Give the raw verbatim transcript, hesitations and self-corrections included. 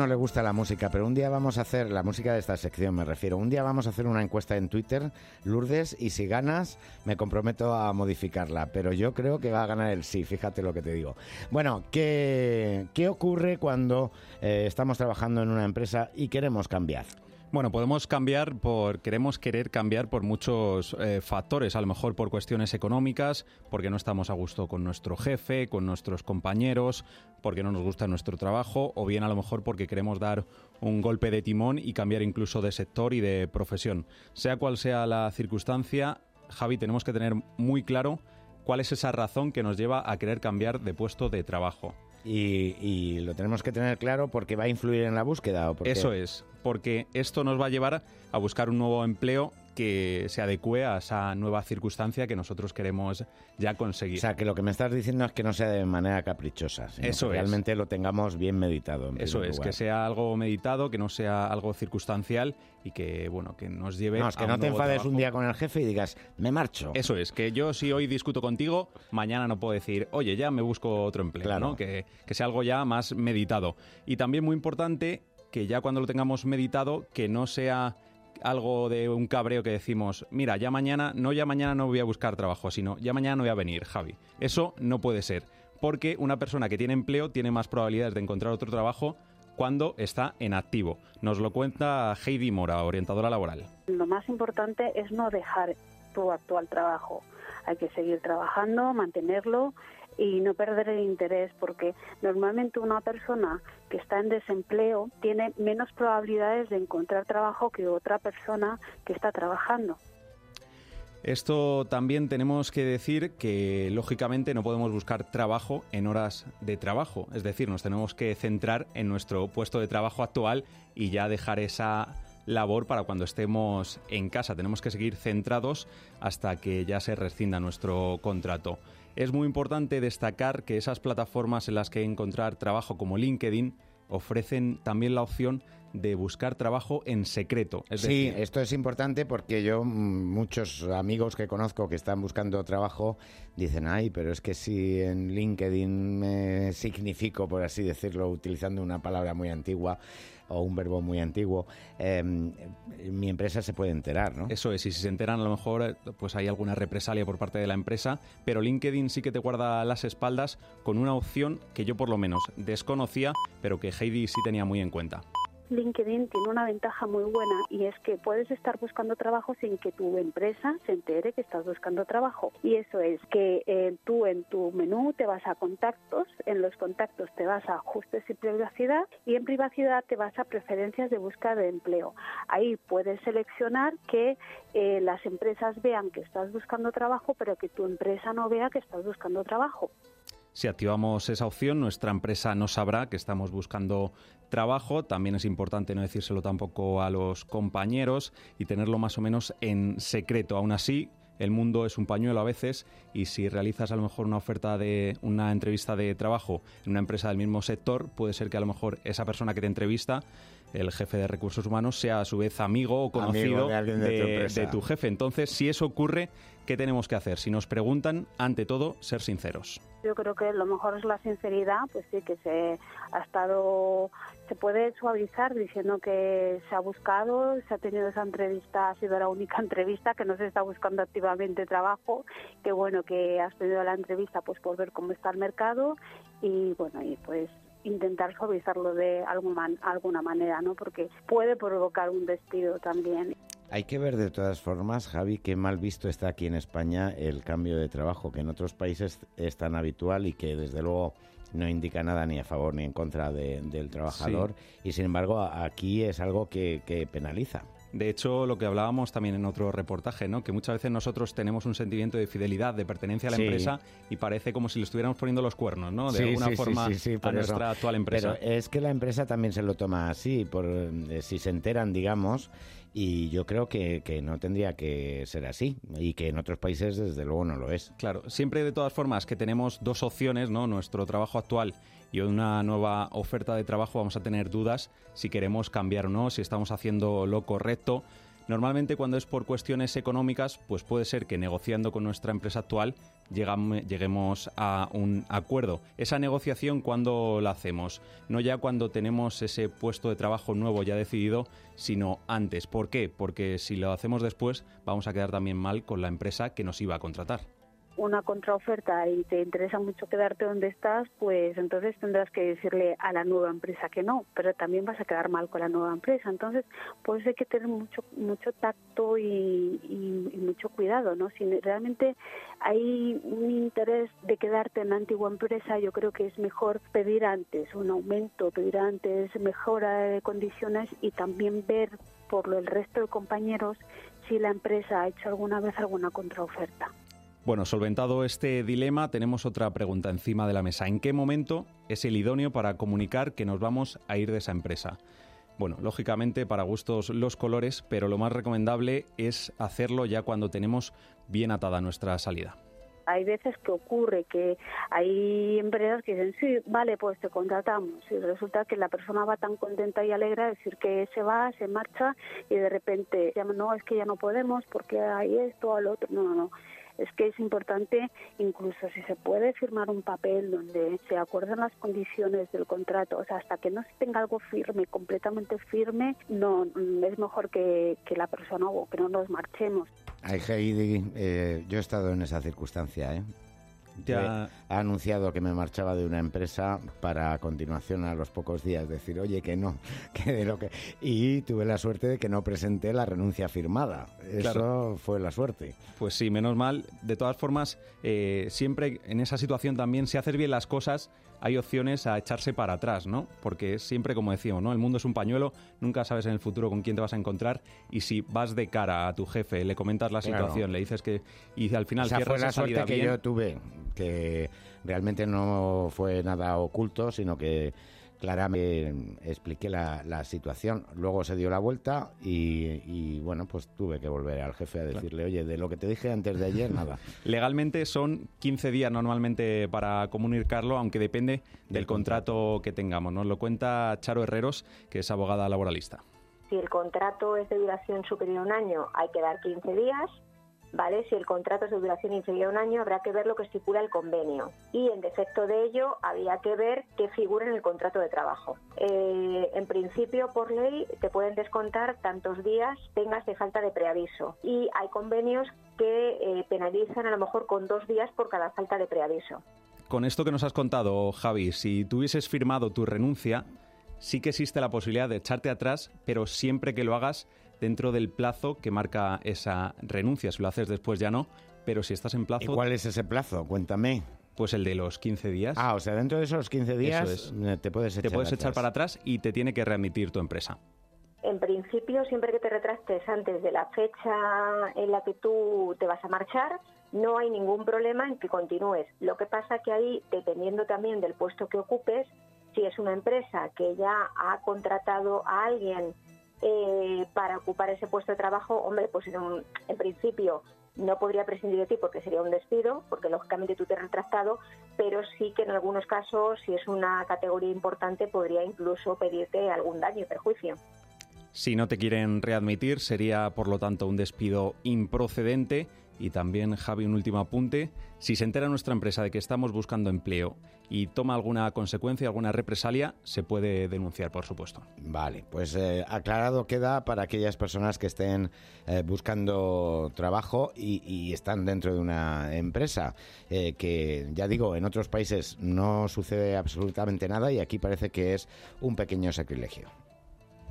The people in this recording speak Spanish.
no le gusta la música, pero un día vamos a hacer, la música de esta sección me refiero, un día vamos a hacer una encuesta en Twitter, Lourdes, y si ganas me comprometo a modificarla, pero yo creo que va a ganar el sí, fíjate lo que te digo. Bueno, ¿qué, qué ocurre cuando eh, estamos trabajando en una empresa y queremos cambiar? Bueno, podemos cambiar por, queremos querer cambiar por muchos eh, factores, a lo mejor por cuestiones económicas, porque no estamos a gusto con nuestro jefe, con nuestros compañeros, porque no nos gusta nuestro trabajo, o bien a lo mejor porque queremos dar un golpe de timón y cambiar incluso de sector y de profesión. Sea cual sea la circunstancia, Javi, tenemos que tener muy claro cuál es esa razón que nos lleva a querer cambiar de puesto de trabajo. Y, y lo tenemos que tener claro porque va a influir en la búsqueda. ¿O porque... Eso es, porque esto nos va a llevar a buscar un nuevo empleo que se adecue a esa nueva circunstancia que nosotros queremos ya conseguir. O sea, que lo que me estás diciendo es que no sea de manera caprichosa, sino Eso que es. realmente lo tengamos bien meditado. En Eso es, lugar. que sea algo meditado, que no sea algo circunstancial y que, bueno, que nos lleve No, es que a no un te nuevo enfades trabajo. un día con el jefe y digas, me marcho. Eso es, que yo si hoy discuto contigo, mañana no puedo decir, oye, ya me busco otro empleo, Claro. ¿no? Que, que sea algo ya más meditado. Y también muy importante que ya cuando lo tengamos meditado, que no sea algo de un cabreo que decimos, mira, ya mañana, no ya mañana no voy a buscar trabajo, sino ya mañana no voy a venir, Javi. Eso no puede ser, porque una persona que tiene empleo tiene más probabilidades de encontrar otro trabajo cuando está en activo. Nos lo cuenta Heidi Mora, orientadora laboral. Lo más importante es no dejar tu actual trabajo. Hay que seguir trabajando, mantenerlo y no perder el interés, porque normalmente una persona que está en desempleo tiene menos probabilidades de encontrar trabajo que otra persona que está trabajando. Esto también tenemos que decir que, lógicamente, no podemos buscar trabajo en horas de trabajo. Es decir, nos tenemos que centrar en nuestro puesto de trabajo actual y ya dejar esa labor para cuando estemos en casa. Tenemos que seguir centrados hasta que ya se rescinda nuestro contrato. Es muy importante destacar que esas plataformas en las que encontrar trabajo como LinkedIn ofrecen también la opción de buscar trabajo en secreto. Es sí, decir, esto es importante porque yo, muchos amigos que conozco que están buscando trabajo, dicen, ay, pero es que si en LinkedIn me significo, por así decirlo, utilizando una palabra muy antigua o un verbo muy antiguo, eh, mi empresa se puede enterar, ¿no? Eso es, y si se enteran a lo mejor pues hay alguna represalia por parte de la empresa, pero LinkedIn sí que te guarda las espaldas con una opción que yo por lo menos desconocía, pero que Heidi sí tenía muy en cuenta. LinkedIn tiene una ventaja muy buena y es que puedes estar buscando trabajo sin que tu empresa se entere que estás buscando trabajo. Y eso es que eh, tú en tu menú te vas a contactos, en los contactos te vas a ajustes y privacidad y en privacidad te vas a preferencias de búsqueda de empleo. Ahí puedes seleccionar que eh, las empresas vean que estás buscando trabajo, pero que tu empresa no vea que estás buscando trabajo. Si activamos esa opción, nuestra empresa no sabrá que estamos buscando trabajo. También es importante no decírselo tampoco a los compañeros y tenerlo más o menos en secreto. Aún así, el mundo es un pañuelo a veces y si realizas a lo mejor una oferta de una entrevista de trabajo en una empresa del mismo sector, puede ser que a lo mejor esa persona que te entrevista, el jefe de recursos humanos, sea a su vez amigo o conocido amigo de, alguien de, de, tu empresa. de tu jefe. Entonces, si eso ocurre, ¿qué tenemos que hacer? Si nos preguntan, ante todo, ser sinceros. Yo creo que lo mejor es la sinceridad, pues sí, que se ha estado, se puede suavizar diciendo que se ha buscado, se ha tenido esa entrevista, ha sido la única entrevista, que no se está buscando activamente trabajo, que bueno, que has tenido la entrevista pues por ver cómo está el mercado y bueno, y pues intentar suavizarlo de alguna, alguna manera, ¿no? Porque puede provocar un despido también. Hay que ver de todas formas, Javi, qué mal visto está aquí en España el cambio de trabajo, que en otros países es tan habitual y que desde luego no indica nada ni a favor ni en contra de, del trabajador. Sí. Y sin embargo aquí es algo que, que penaliza. De hecho, lo que hablábamos también en otro reportaje, ¿no? Que muchas veces nosotros tenemos un sentimiento de fidelidad, de pertenencia a la sí. empresa y parece como si le estuviéramos poniendo los cuernos, ¿no? De sí, alguna sí, forma sí, sí, sí, a nuestra eso. actual empresa. Pero es que la empresa también se lo toma así, por eh, si se enteran, digamos, y yo creo que, que no tendría que ser así y que en otros países desde luego no lo es. Claro, siempre de todas formas que tenemos dos opciones, ¿no? Nuestro trabajo actual y una nueva oferta de trabajo, vamos a tener dudas si queremos cambiar o no, si estamos haciendo lo correcto. Normalmente cuando es por cuestiones económicas, pues puede ser que negociando con nuestra empresa actual llegam- lleguemos a un acuerdo. Esa negociación, ¿cuándo la hacemos? No ya cuando tenemos ese puesto de trabajo nuevo ya decidido, sino antes. ¿Por qué? Porque si lo hacemos después vamos a quedar también mal con la empresa que nos iba a contratar. Una contraoferta y te interesa mucho quedarte donde estás, pues entonces tendrás que decirle a la nueva empresa que no, pero también vas a quedar mal con la nueva empresa. Entonces, pues hay que tener mucho mucho tacto y, y, y mucho cuidado, ¿no? Si realmente hay un interés de quedarte en la antigua empresa, yo creo que es mejor pedir antes un aumento, pedir antes mejora de condiciones y también ver por el resto de compañeros si la empresa ha hecho alguna vez alguna contraoferta. Bueno, solventado este dilema, tenemos otra pregunta encima de la mesa. ¿En qué momento es el idóneo para comunicar que nos vamos a ir de esa empresa? Bueno, lógicamente para gustos los colores, pero lo más recomendable es hacerlo ya cuando tenemos bien atada nuestra salida. Hay veces que ocurre que hay empresas que dicen, sí, vale, pues te contratamos. Y resulta que la persona va tan contenta y alegre a decir que se va, se marcha y de repente llaman, no, es que ya no podemos porque hay esto o lo otro. No, no, no. Es que es importante, incluso si se puede firmar un papel donde se acuerdan las condiciones del contrato, o sea, hasta que no se tenga algo firme, completamente firme, no es mejor que, que la persona o que no nos marchemos. Ay, Heidi, eh, yo he estado en esa circunstancia, ¿eh? Ya... He anunciado que me marchaba de una empresa para a continuación a los pocos días decir, oye, que no, que de lo que... Y tuve la suerte de que no presenté la renuncia firmada. Eso claro. Fue la suerte. Pues sí, menos mal. De todas formas, eh, siempre en esa situación también, si haces bien las cosas, hay opciones a echarse para atrás, ¿no? Porque siempre, como decíamos, ¿no? El mundo es un pañuelo, nunca sabes en el futuro con quién te vas a encontrar y si vas de cara a tu jefe, le comentas la situación, claro. Le dices que... Y al final esa cierras fue la esa salida suerte que bien. yo tuve, que realmente no fue nada oculto, sino que claramente expliqué la, la situación. Luego se dio la vuelta y, y, bueno, pues tuve que volver al jefe a decirle, oye, de lo que te dije antes de ayer, nada. Legalmente son quince días normalmente para comunicarlo, aunque depende del, del contrato, contrato que tengamos. Nos lo cuenta Charo Herreros, que es abogada laboralista. Si el contrato es de duración superior a un año, hay que dar quince días. ¿Vale? Si el contrato es de duración inferior a un año, habrá que ver lo que estipula el convenio. Y en defecto de ello, habría que ver qué figura en el contrato de trabajo. Eh, en principio, por ley, te pueden descontar tantos días tengas de falta de preaviso. Y hay convenios que eh, penalizan a lo mejor con dos días por cada falta de preaviso. Con esto que nos has contado, Javi, si tuvieses firmado tu renuncia, sí que existe la posibilidad de echarte atrás, pero siempre que lo hagas dentro del plazo que marca esa renuncia. Si lo haces después ya no, pero si estás en plazo... ¿Y cuál es ese plazo? Cuéntame. Pues el de los quince días. Ah, o sea, dentro de esos quince días es. te puedes echar Te puedes atrás. echar para atrás y te tiene que readmitir tu empresa. En principio, siempre que te retractes antes de la fecha en la que tú te vas a marchar, no hay ningún problema en que continúes. Lo que pasa que ahí, dependiendo también del puesto que ocupes, si es una empresa que ya ha contratado a alguien Eh, para ocupar ese puesto de trabajo, hombre, pues en, un, en principio no podría prescindir de ti porque sería un despido, porque lógicamente tú te has retractado, pero sí que en algunos casos, si es una categoría importante, podría incluso pedirte algún daño y perjuicio. Si no te quieren readmitir, sería por lo tanto un despido improcedente. Y también, Javi, un último apunte. Si se entera nuestra empresa de que estamos buscando empleo y toma alguna consecuencia, alguna represalia, se puede denunciar, por supuesto. Vale, pues eh, aclarado queda para aquellas personas que estén eh, buscando trabajo y, y están dentro de una empresa, eh, que ya digo, en otros países no sucede absolutamente nada y aquí parece que es un pequeño sacrilegio.